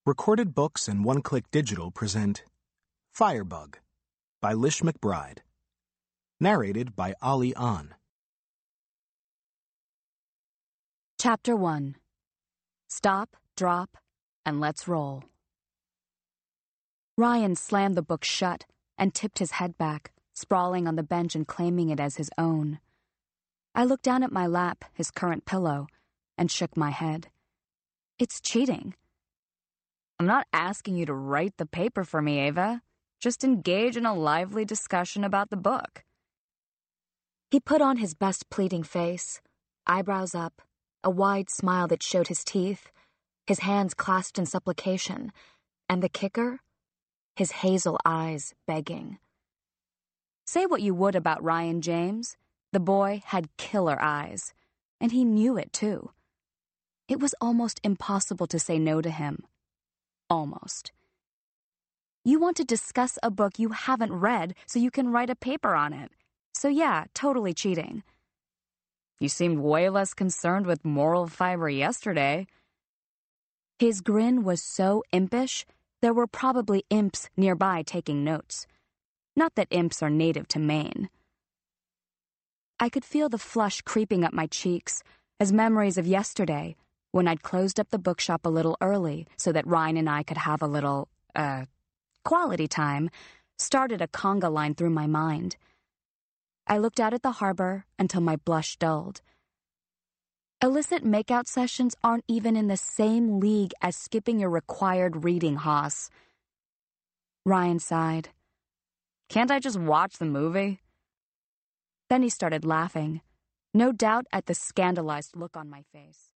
Recorded Books and One Click Digital present Firebug by Lish McBride. Narrated by Ali An. Chapter 1. Stop, Drop, and Let's Roll. Ryan slammed the book shut and tipped his head back, sprawling on the bench and claiming it as his own. I looked down at my lap, his current pillow, and shook my head. It's cheating. I'm not asking you to write the paper for me, Ava. Just engage in a lively discussion about the book. He put on his best pleading face, eyebrows up, a wide smile that showed his teeth, his hands clasped in supplication, and the kicker? His hazel eyes begging. Say what you would about Ryan James, the boy had killer eyes, and he knew it too. It was almost impossible to say no to him. Almost. You want to discuss a book you haven't read so you can write a paper on it. So yeah, totally cheating. You seemed way less concerned with moral fiber yesterday. His grin was so impish, there were probably imps nearby taking notes. Not that imps are native to Maine. I could feel the flush creeping up my cheeks as memories of yesterday, when I'd closed up the bookshop a little early so that Ryan and I could have a little, quality time, started a conga line through my mind. I looked out at the harbor until my blush dulled. Illicit makeout sessions aren't even in the same league as skipping your required reading, Haas. Ryan sighed. Can't I just watch the movie? Then he started laughing, no doubt at the scandalized look on my face.